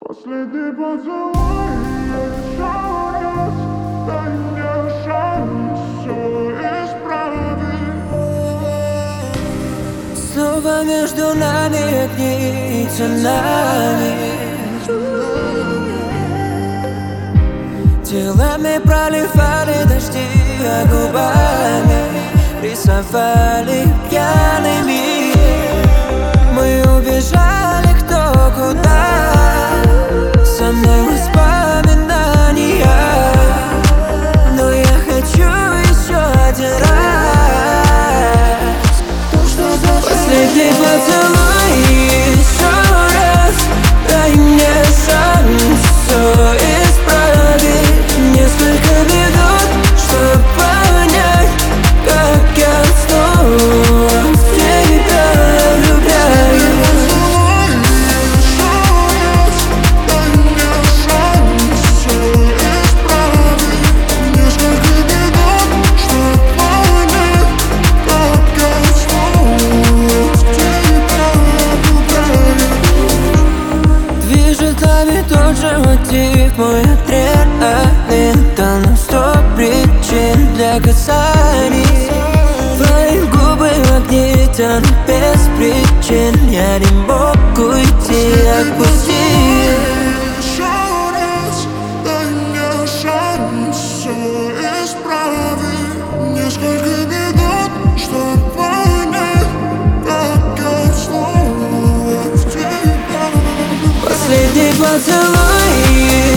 Последний поцелуй, еще раз, дай мне шанс все исправить. Снова между нами огни и цунами. Телами проливали дожди, а губами рисовали пьяными. Мы убежали кто куда, со мной воспоминания, но я хочу еще один раз. Последний поцелуй, еще раз, дай мне шанс все исправить. Несколько минут, чтобы понять, как я снова в тебя влюбляюсь. Движет нами тот же мотив, мой адреналин дал нам 100 причин для касаний. Твои губы в огне тянут без причин. Я не мог уйти, отпусти. Еще раз, дай мне шанс все исправить. Несколько минут, чтобы понять, как я снова в тебя. Последний поцелуй.